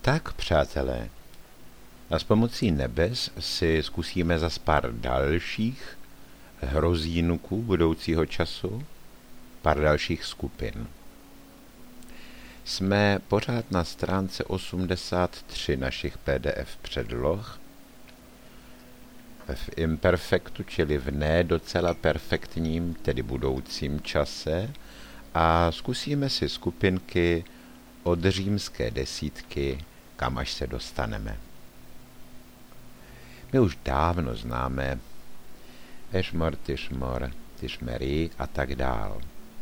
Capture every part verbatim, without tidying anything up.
Tak, přátelé, a s pomocí nebes si zkusíme zas pár dalších hrozínků budoucího času, pár dalších skupin. Jsme pořád na stránce osmdesát tři našich P D F předloh, v imperfektu, čili v ne docela perfektním, tedy budoucím čase, a zkusíme si skupinky od římské desítky, kam až se dostaneme. My už dávno známe Ešmor, Tyšmor, Tyšmerí a tak dál.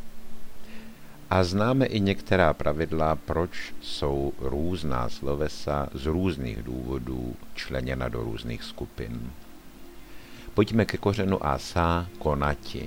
A známe i některá pravidla, proč jsou různá slovesa z různých důvodů členěna do různých skupin. Pojďme ke kořenu asa, konati.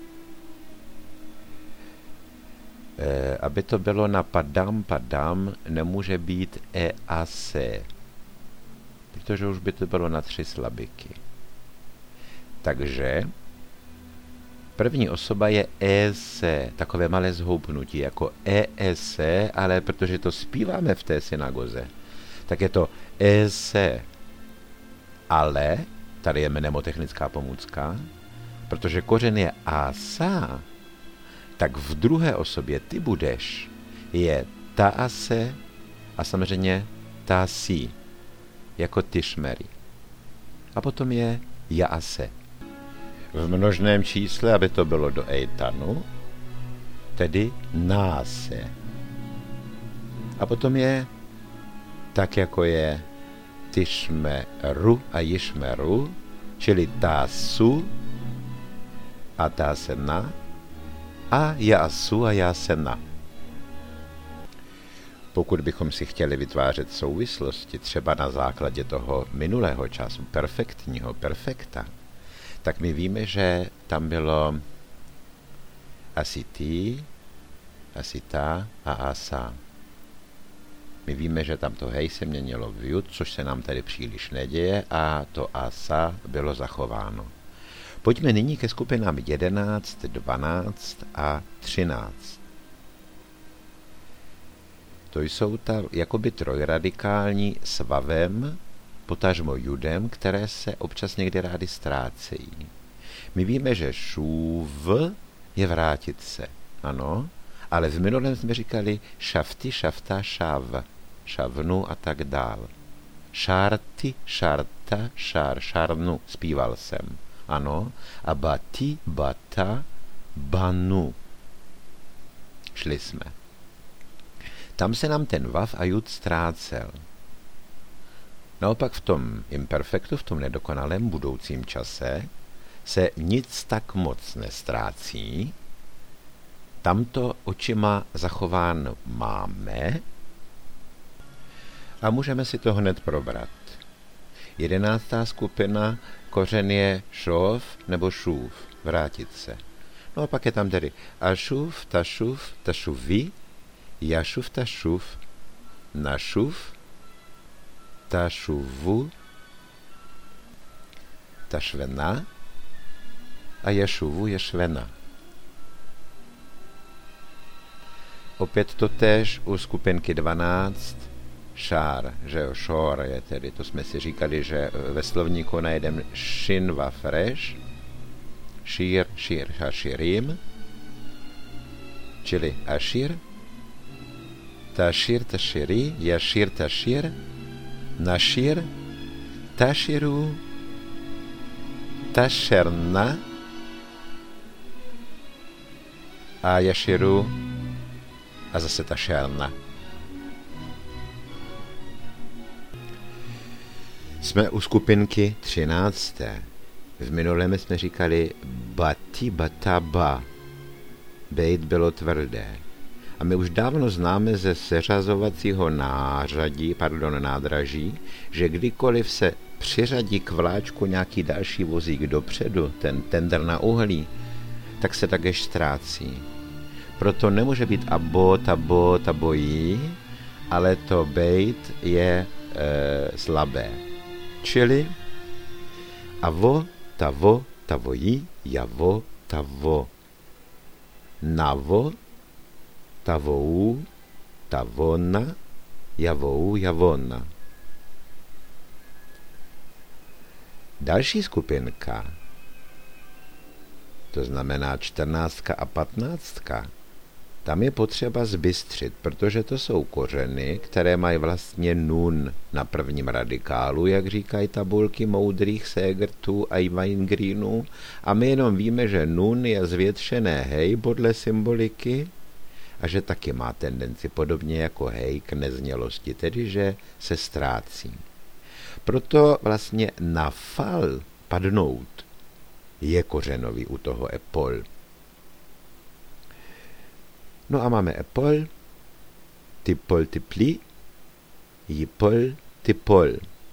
E, aby to bylo na padam, padam, nemůže být e a se, protože už by to bylo na tři slabiky. Takže první osoba je e se, takové malé zhoupnutí, jako e e se, ale protože to zpíváme v té synagoze, tak je to e se. Ale, tady je mnemotechnická pomůcka, protože kořen je asa, tak v druhé osobě ty budeš, je ta ase a samozřejmě ta si, jako tyšmery. A potom je jaase. V množném čísle, aby to bylo do ejtanu, tedy náse. A potom je tak, jako je tyšmeru a jišmeru, čili tásu a tásena a jásu a jásena. Pokud bychom si chtěli vytvářet souvislosti třeba na základě toho minulého času, perfektního, perfekta, tak my víme, že tam bylo asi ty, asi ta a asa. My víme, že tam to hej se měnilo v jud, což se nám tady příliš neděje, a to asa bylo zachováno. Pojďme nyní ke skupinám jedenáct, dvanáct a třináct. To jsou ta jakoby trojradikální s vavem, potažmo judem, které se občas někdy rády ztrácejí. My víme, že šův je vrátit se, ano, ale v minulém jsme říkali šafty, šafta, šav, šavnu a tak dál. Šárty, šarta, šár, šarnu, zpíval jsem, ano, a bati, bata, banu. Šli jsme. Tam se nám ten vav a jud ztrácel. Naopak v tom imperfektu, v tom nedokonalém budoucím čase, se nic tak moc nestrácí. Tamto očima zachováno máme a můžeme si to hned probrat. Jedenáctá skupina, kořen je šov nebo šův, vrátit se. No a pak je tam tedy ašuv, tašuv, tašuvi, jašuv, tašuv, našuv, tašuvu, tašvena a ješuvu, ješvena. Opět to též u skupinky dvanáct, šár, že jo, šor je tedy, to jsme si říkali, že ve slovníku najdeme šin vafreš, šír, šír, šírim, čili ašír, tašír, tašíri, jašír, tašír, našír, taširu, tašerna a jaširu a zase tašerna. Jsme u skupinky třinácté. V minulém jsme říkali bati, bataba. Bejt bylo tvrdé. A my už dávno známe ze seřazovacího nářadí, pardon, nádraží, že kdykoliv se přiřadí k vláčku nějaký další vozík dopředu, ten tender na uhlí, tak se takéž ztrácí. Proto nemůže být abo, tabo, tabojí, ale to bejt je e, slabé. Čili avo, tavo, tavojí, javo, tavo. Navo, tavou, tavona, javou, javona. Další skupinka, to znamená čtrnáctka a patnáctka, tam je potřeba zbystřit, protože to jsou kořeny, které mají vlastně nun na prvním radikálu, jak říkají tabulky moudrých Segertů a Weingreenů, a my jenom víme, že nun je zvětšené hej podle symboliky a že taky má tendenci podobně jako hej k neznělosti, tedy že se ztrácí. Proto vlastně nafal, padnout, je kořenový u toho epol. No a máme epol, typol, typli, jipol, typol.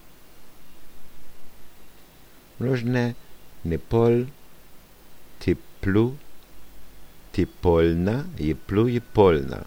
Množné nipol, typlu, typolna, jiplu, jipolna.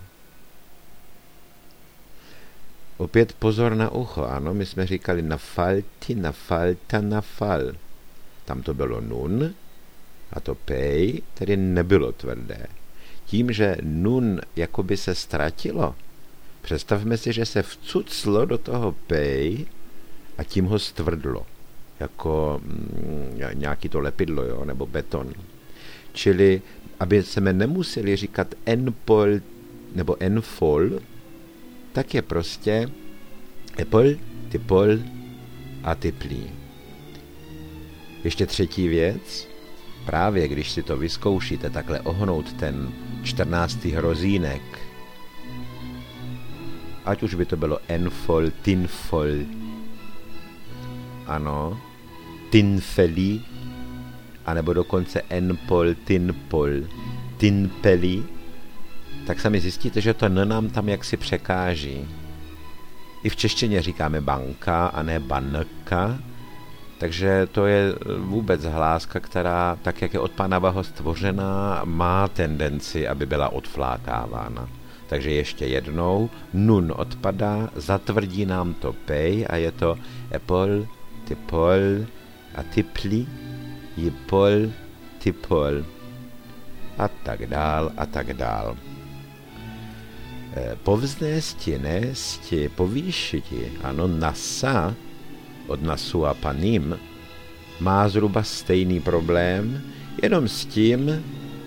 Opět pozor na ucho, ano, my jsme říkali nafalti, nafalta, nafal. Tam to bylo nun a to pej, tedy nebylo tvrdé. Tím, že nun jakoby se ztratilo, představme si, že se vcuclo do toho pej a tím ho stvrdlo, jako mm, nějaký to lepidlo, jo, nebo beton. Čili, aby jsme nemuseli říkat enpol nebo enfol, tak je prostě epol, typol a typlí. Ještě třetí věc, právě když si to vyzkoušíte takhle ohnout ten čtrnáctý hrozínek, ať už by to bylo enfol, tinfol, ano, tinfeli, anebo dokonce enpol, tinpol, tinpeli, tak sami zjistíte, že to n nám tam jaksi překáží. I v češtině říkáme banka a ne banka, takže to je vůbec hláska, která, tak jak je od Pána Boha stvořená, má tendenci, aby byla odflákávána. Takže ještě jednou, nun odpadá, zatvrdí nám to pej a je to epol, typol a typli, jipol, typol a tak dál a tak dál. Povznésti, nésti, povýšiti, ano, nasa, od nasu a paním, má zhruba stejný problém, jenom s tím,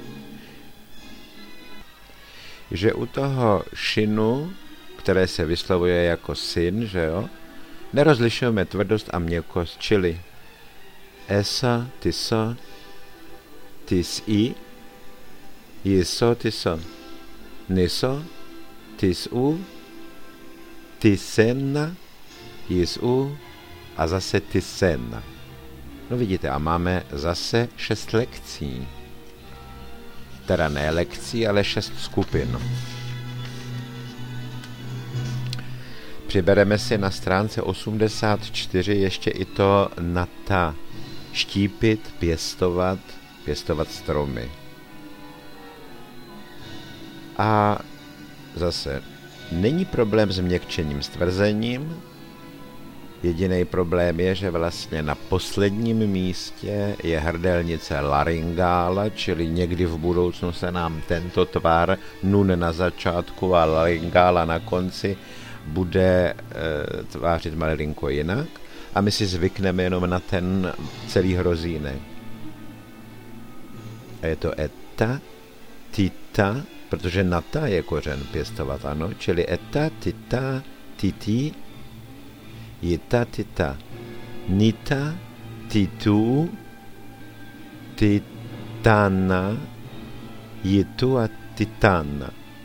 že u toho šinu, které se vyslovuje jako syn, že jo, nerozlišujeme tvrdost a měkkost, čili esa, tyso, tys i, jiso, tyso, niso, tys u, tysenna, jis u, a zase tysenna. No vidíte, a máme zase šest lekcí. Teda ne lekcí, ale šest skupin. Přibereme si na stránce osmdesát čtyři ještě i to na ta. Štípit, pěstovat, pěstovat stromy. A zase, není problém s měkčením, s tvrzením. Jediný problém je, že vlastně na posledním místě je hrdelnice laryngála, čili někdy v budoucnu se nám tento tvar, nun na začátku a laryngála na konci, bude e, tvářit malinko jinak a my si zvykneme jenom na ten celý hrozínek. A je to eta, tita, protože na ta je kořen pěstovat, ano, čili eta, tita, titi, jita, tita, nita, titu, titana, jitu a titana.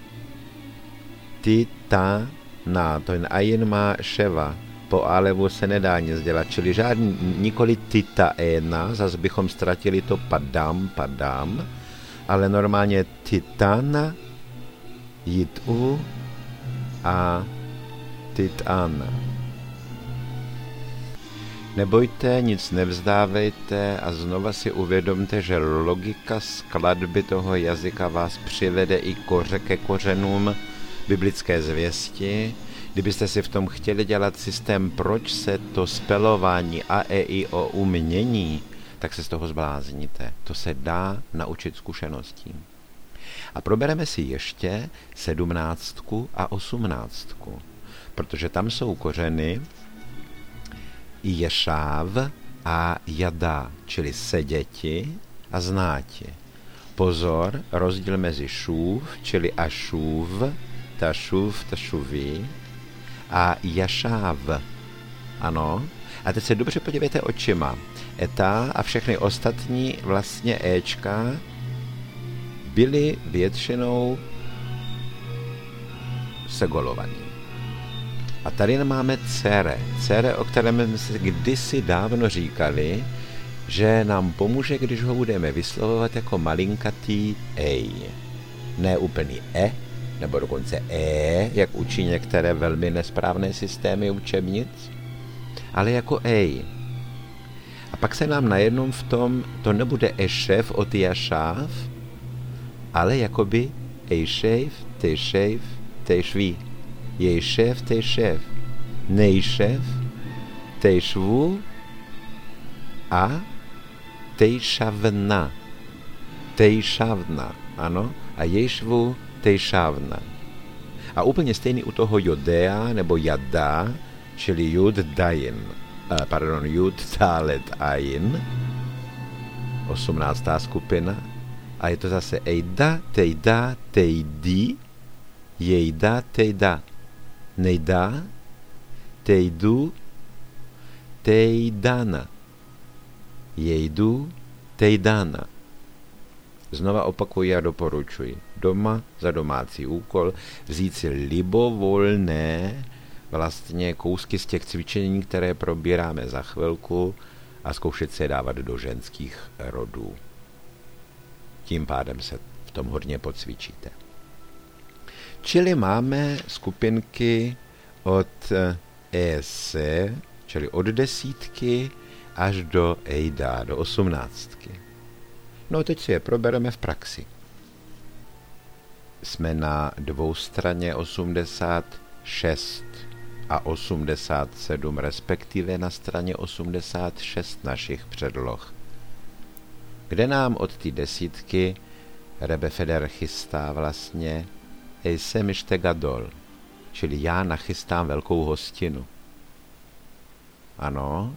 Titana, to jen ayin má ševa, po alevu se nedá nic dělat, čili žádný, nikoli tita ena, zase bychom ztratili to padam, padam, ale normálně titana, jitu a titana. Nebojte, nic nevzdávejte a znova si uvědomte, že logika skladby toho jazyka vás přivede i koře ke kořenům biblické zvěsti. Kdybyste si v tom chtěli dělat systém, proč se to spelování a, e, i, o, u mění, tak se z toho zblázníte. To se dá naučit zkušeností. A probereme si ještě sedmnáctku a osmnáctku. protože tam jsou kořeny ješáv a jada, čili seděti a znáti. Pozor, rozdíl mezi šův, čili ašův, tašův, tašuví a jašáv. Ano. A teď se dobře podívejte očima. Eta a všechny ostatní vlastně éčka byly většinou segolovaný. A tady máme cere. Cere, o kterém jsme si kdysi dávno říkali, že nám pomůže, když ho budeme vyslovovat jako malinkatý ej. Ne úplný e, nebo dokonce e, jak učí některé velmi nesprávné systémy učebnic, ale jako ej. A pak se nám najednou v tom, to nebude ešef od jašáv, ale jakoby ejšev, tejšev, tejšví. Jejšev, tejšev, nejšev, tejšvu a tejšavna. Tejšavna, ano, a jejšvu, tejšavna. A úplně stejný u toho jodea nebo jada, čili jud dayin, pardon, jud dalet ayin, osmnáctá skupina, a je to zase ejda, tejda, tejdi, jejda, tejda, nejda, tejdu, tejdana, jejdu, tejdana. Znova opakuji a doporučuji. Doma za domácí úkol vzít si libovolné vlastně kousky z těch cvičení, které probíráme za chvilku a zkoušet se je dávat do ženských rodů. Tím pádem se v tom hodně pocvičíte. Čili máme skupinky od es, čili od desítky až do ejda, do osmnáctky. No teď si je probereme v praxi. Jsme na dvoustraně osmdesát šest a osmdesát sedm, respektive na straně osmdesát šest našich předloh, kde nám od té desítky Rebbe Feder chystá vlastně Eisem ište gadol, čili já nachystám velkou hostinu. Ano.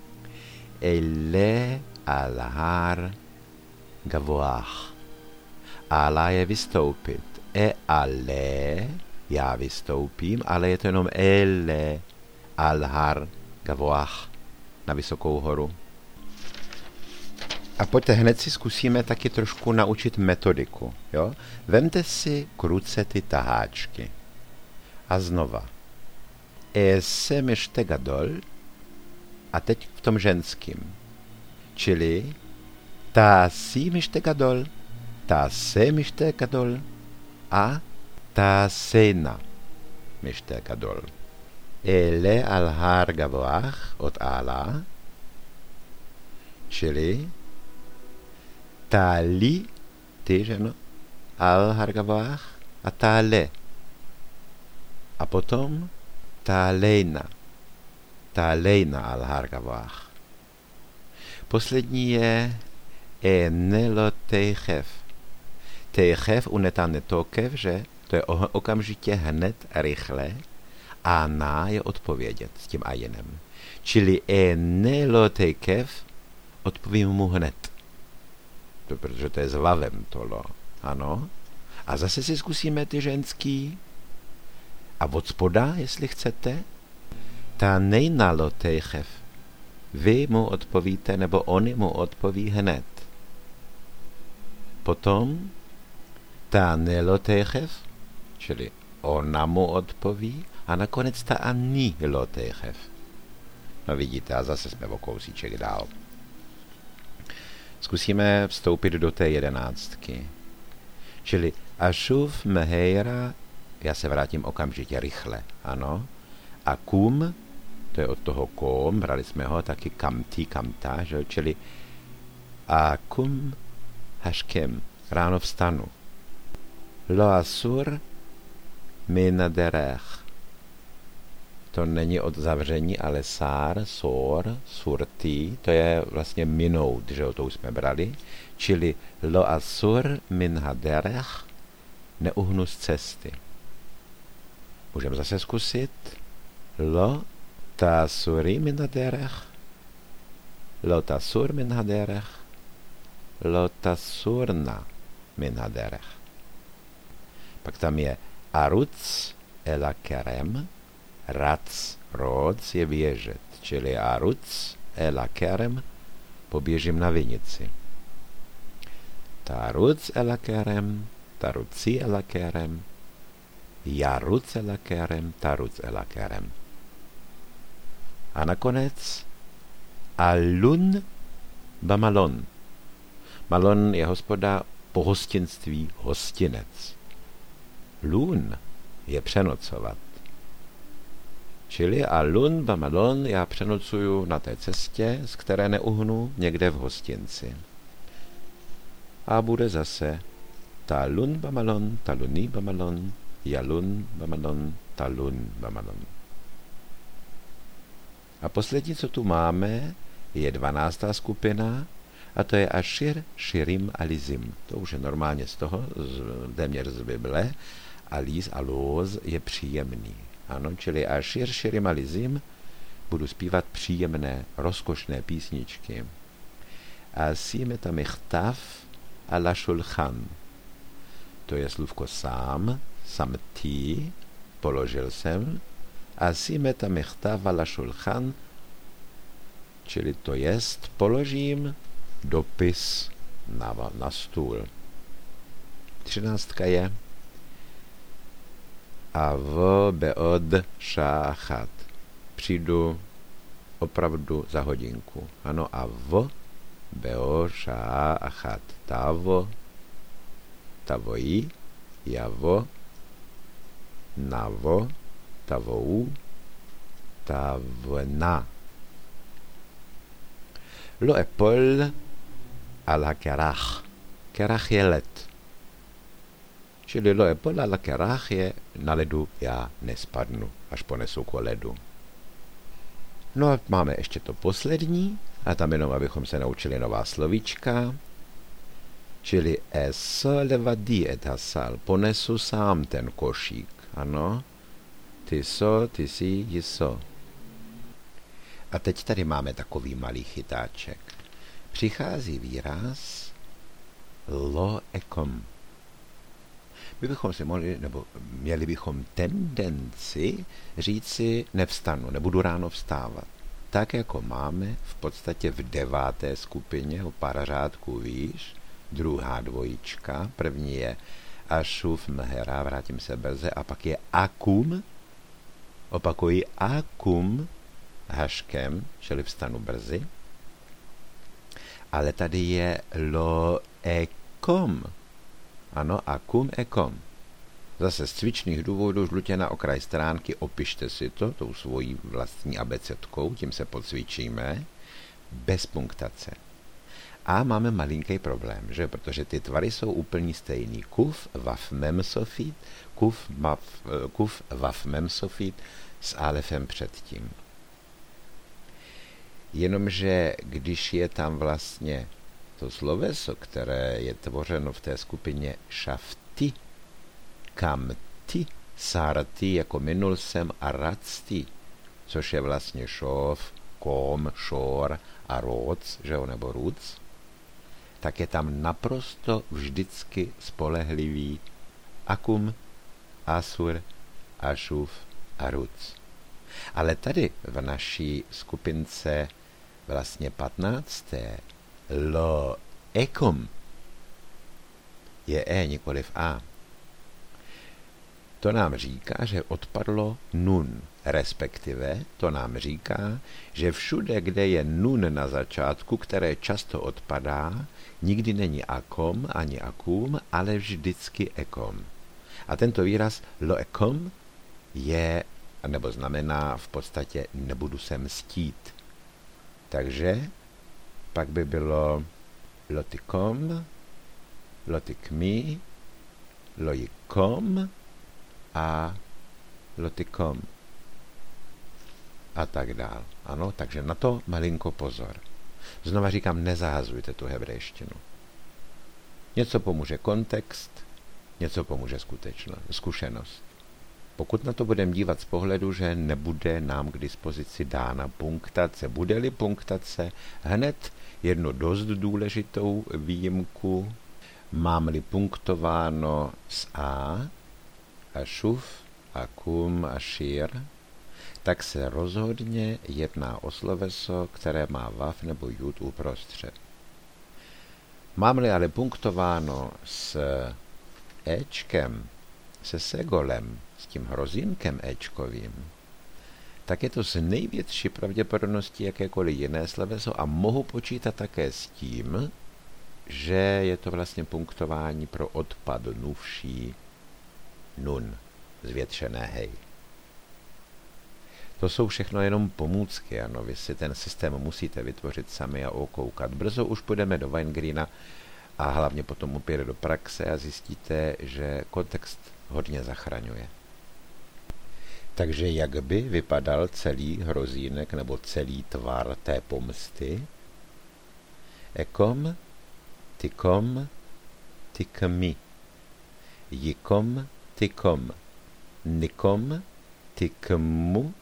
Eile al har gavoach. Ala je vystoupit. E ale, já vystoupím, ale je to jenom ele al har gavoach, na vysokou horu. A pojďte, hned si zkusíme taky trošku naučit metodiku. Jo? Vemte si k ruce ty taháčky. A znova. Esem ište gadol. A teď v tom ženským. Čili tasim ište gadol, tasem ište gadol a tasena ište gadol. Ele al har gavoach od Ala. Čili tali, ty, že no, al har gavoach a tale. A potom talejna. Talejna al har gavoach. Poslední je enelo tejchev. Tejchev unetane tokev, že? To je okamžitě hned, rychle. A na je odpovědět s tím ajinem. Čili enelo tejchev odpovím mu hned. To, protože to je s vavem tolo. Ano. A zase si zkusíme ty ženský. A od spoda, jestli chcete, ta nejnalo tejchev. Vy mu odpovíte, nebo oni mu odpoví hned. Potom ta nelo tejchev, čili ona mu odpoví, a nakonec ta ani lo tejchev. No vidíte, a zase jsme o kousíček dál. Zkusíme vstoupit do té jedenáctky. Čili ašuv meheira, já se vrátím okamžitě rychle, ano. A kum, to je od toho kom, brali jsme ho taky kamti, kamta, že? Čili a kum haškem, ráno vstanu. Lo asur min derech. To není od zavření, ale sár, sor, surti, to je vlastně minout, že? To už jsme brali. Čili lo asur min haderech, neuhnu z cesty. Můžeme zase zkusit. לא תאסורי מן הדרך, לא תאסור מן הדרך, לא תאסורנה מן הדרך. Pak tam je aruc ela kerem, rac, roc je běžet, čili aruc ela kerem, poběžím na vinici. Taruc ela kerem, taruci ela kerem, jaruc ela kerem, taruc ela kerem. A nakonec alun bamalon. Malon je hospoda, po hostinství hostinec. Lun je přenocovat. Čili alun bamalon já přenocuju na té cestě, z které neuhnu, někde v hostinci. A bude zase talun bamalon, taluní bamalon, jalun bamalon, talun bamalon. A poslední, co tu máme, je dvanáctá skupina, a to je Ashir, Shirim a Lizim. To už je normálně z toho, z, téměř z Bible. A Liz a Loz je příjemný. Ano, čili Ashir, Shirim a Lizim budu zpívat příjemné, rozkošné písničky. A Sim et hamichtav al hashulchan. To je slůvko sám, samti, položil jsem. A Sim et hamichtav al hashulchan, čili to jest, položím dopis na, na stůl. Třináctka je a v beod šáchat. Přijdu opravdu za hodinku. Ano, a v beod šáchat. Tavo, tavojí, javo, navo, tavou, tavna. Lo epol al hakerach. Kerach je led. Čili lo epol al hakerach je na ledu já nespadnu, až ponesu ko ledu. No a máme ještě to poslední, a tam jenom, abychom se naučili nová slovíčka. Čili es levadi et hasal. Ponesu sám ten košík. Ano. Ty so, ty si, jiso. A teď tady máme takový malý chytáček. Přichází výraz lo ekom. My bychom si mohli, nebo měli bychom tendenci říci nevstanu, nebudu ráno vstávat. Tak jako máme v podstatě v deváté skupině o pár řádků výš, druhá dvojička, první je ašuf mehera, vrátím se brzy, a pak je akum, opakuji akum, haškem, čili vstanu brzy. Ale tady je lo ekom. Ano, akum ekom. Zase z cvičných důvodů žlutě na okraj stránky, opište si to, tou svojí vlastní abecedkou, tím se podcvičíme, bez punktace. A máme malinký problém, že? Protože ty tvary jsou úplně stejný. Kuf, vaf, mem, sofit, kuf, maf, kuf, vaf, mem, sofit s alefem předtím. Jenomže když je tam vlastně to sloveso, které je tvořeno v té skupině šafti, kamti, sarti, jako minul jsem, a racti, což je vlastně šov, kom, šor a roc, že jo, nebo ruc, tak je tam naprosto vždycky spolehlivý akum, asur, ašuf a ruc. Ale tady v naší skupince vlastně patnácté lo ekom je e, nikoliv a. To nám říká, že odpadlo nun, respektive to nám říká, že všude, kde je nun na začátku, které často odpadá, nikdy není akom ani akum, ale vždycky ekom. A tento výraz lo ekom je, nebo znamená v podstatě nebudu se mstít. Takže pak by bylo lotikom, lotikmi, lojikom a lotikom a tak dál. Ano, takže na to malinko pozor. Znova říkám, nezahazujte tu hebrejštinu. Něco pomůže kontext, něco pomůže skutečnost, zkušenost. Pokud na to budeme dívat z pohledu, že nebude nám k dispozici dána punktace, bude-li punktace, hned jednu dost důležitou výjimku, mám-li punktováno s A, a šuf, a kum, a šír, tak se rozhodně jedná o sloveso, které má vav nebo jud uprostřed. Mám-li ale punktováno s éčkem, se segolem, s tím hrozínkem éčkovým, tak je to s největší pravděpodobností jakékoliv jiné sloveso a mohu počítat také s tím, že je to vlastně punktování pro odpadnuvší nun, zvětšené hej. To jsou všechno jenom pomůcky, ano, vy si ten systém musíte vytvořit sami a okoukat. Brzo už půjdeme do Winegreena a hlavně potom opět do praxe a zjistíte, že kontext hodně zachraňuje. Takže jak by vypadal celý hrozínek nebo celý tvar té pomsty? Ekom, tykom, tykmi. Jikom, tykom. Nikom, tykmu,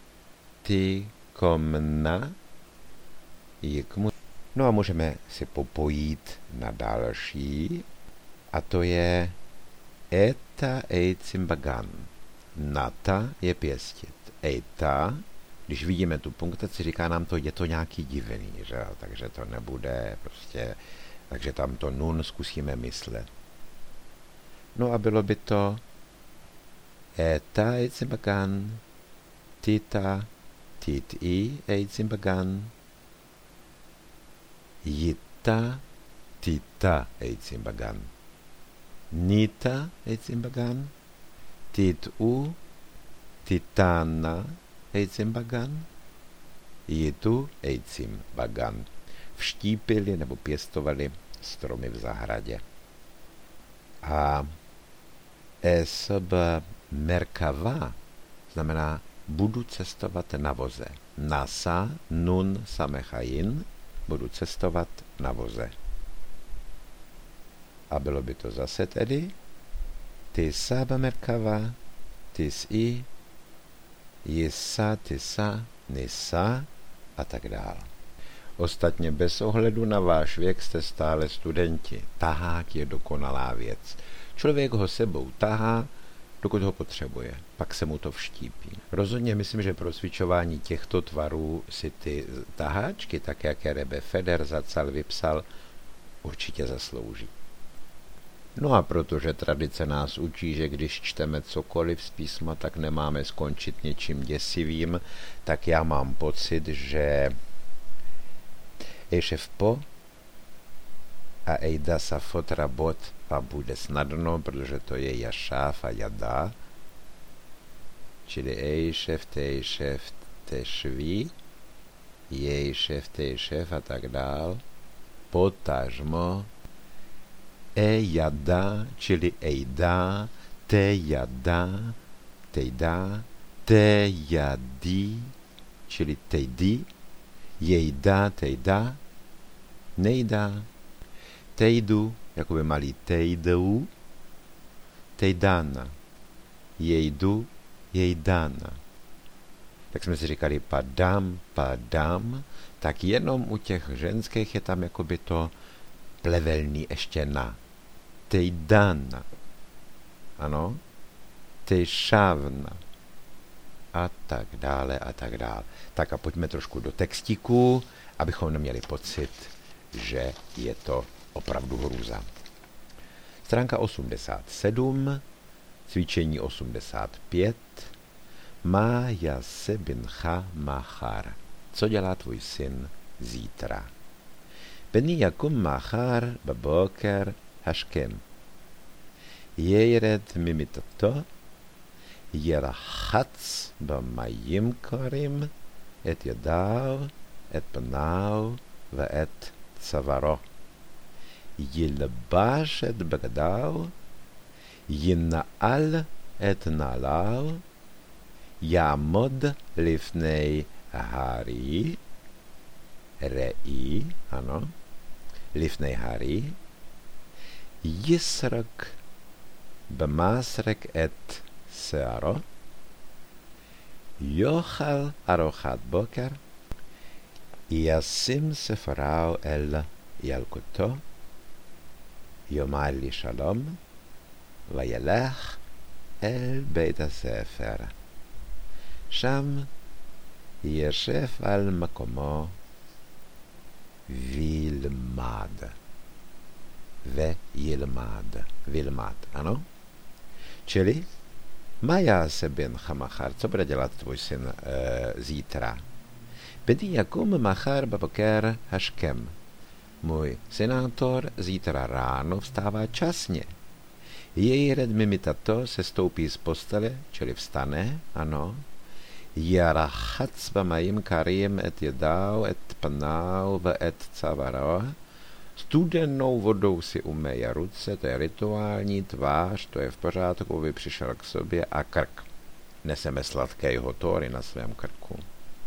tykomna, jikmu. No a můžeme si popojít na další, a to je eta eicimbagan. Nata je pěstit. Eta, když vidíme tu punktaci, říká nám to, je to nějaký divný, že? Takže to nebude prostě, takže tam to nun zkusíme myslet. No a bylo by to eta eicimbagan, tita, tit-i eicimbagan, jita, tita eicimbagan, nita eicimbagan, tit-u, titana eicimbagan, jitu eicimbagan. Vštípili nebo pěstovali stromy v zahradě. A esb merkava znamená budu cestovat na voze. Nasa nun samechain, budu cestovat na voze. A bylo by to zase tedy tisa bemerkava, tis i, jisa, tisa, nisa a tak dál. Ostatně bez ohledu na váš věk jste stále studenti. Tahák je dokonalá věc. Člověk ho sebou tahá, dokud ho potřebuje. Pak se mu to vštípí. Rozhodně myslím, že pro cvičování těchto tvarů si ty taháčky, tak jak je Rebbe Feder zacal vypsal, určitě zaslouží. No a protože tradice nás učí, že když čteme cokoliv z písma, tak nemáme skončit něčím děsivým, tak já mám pocit, že Ejšev po a Ejda Safot Rabot a bude snadno, protože to je Jašáv a Jada, čili Ejšev, Tejšev, Tešví, Jejšev, Tejšev a tak dál, potažmo Ejada, čili Ejda, Tejada, Tejda, Tejadi, čili Tejdi, Jejda, Tejda, Nejda, Tejdu, jakoby malý Tejdu, Tejdana, Jejdu, Jejdana. Tak jsme si říkali padam, padam, tak jenom u těch ženských je tam jakoby to plevelný ještě na. Tejdana, ano, Tejšavna a tak dále a tak dále. Tak a pojďme trošku do textíku, abychom neměli pocit, že je to opravdu hrůza. Stránka osmdesát sedm, cvičení osmdesát pět. Má jase bincha machar. Co dělá tvůj syn zítra? Beni jakum machar baboker hashkem. Jejred mimitato ירחץ במים קרים את ידיו, את פניו ואת צווארו. ילבש את בגדיו, ינעל את נעליו, יעמוד לפני הארי, ראי, ano, לפני הארי, יסרק במסרק את שערו, יאכל ארוחת בוקר, ישים ספריו אל ילקוטו, יאמר לי שלום, וילך אל בית הספר. שם ישב על מקומו וילמד. וילמד. וילמד, ano? Čili, Maja se běncha machar, co bude dělat tvůj syn e, zítra? Bedi jakum machar baboker haškem. Můj senátor zítra ráno vstává časně. Jej red mimitato se stoupí z postele, čili vstane, ano. Jarachatz b'mayim karim et jedau et panau v et cavaro. Studenou vodou si umeje ruce, to je rituální, tvář, to je v pořádku, by přišel k sobě, a krk. Neseme sladkého tóry na svém krku.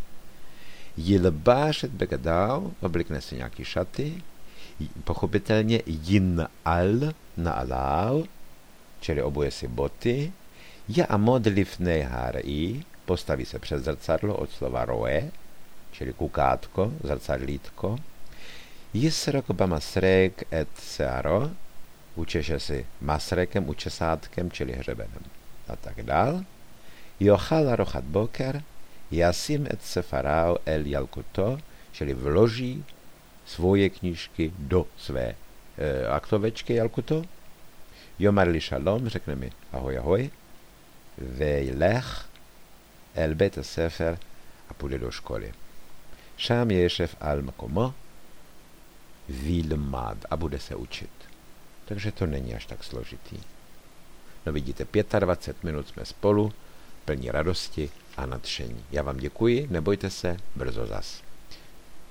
Jilbáš et begadau, oblikne si nějaký šaty, pochopitelně jin al na alal, čili obuje si boty, ja a modlivnej harai, postaví se před zrcadlo od slova roe, čili kukátko, zrcadlítko, Jisrok bamasrek et searo, učeše si masrekem, učesátkem, čili hřebenem. A tak dál. Jochal arochat boker, jasim et sefarau el jalkuto, čili vloží svoje knížky do své e, aktovečky jalkuto. Jomarli shalom, řekne mi ahoj, ahoj. Vejlech el bet sefer a půjde do školy. Šám ješev al makomo, Vilmad a bude se učit. Takže to není až tak složitý. No vidíte, dvacet pět minut jsme spolu, plní radosti a nadšení. Já vám děkuji, nebojte se, brzo zas.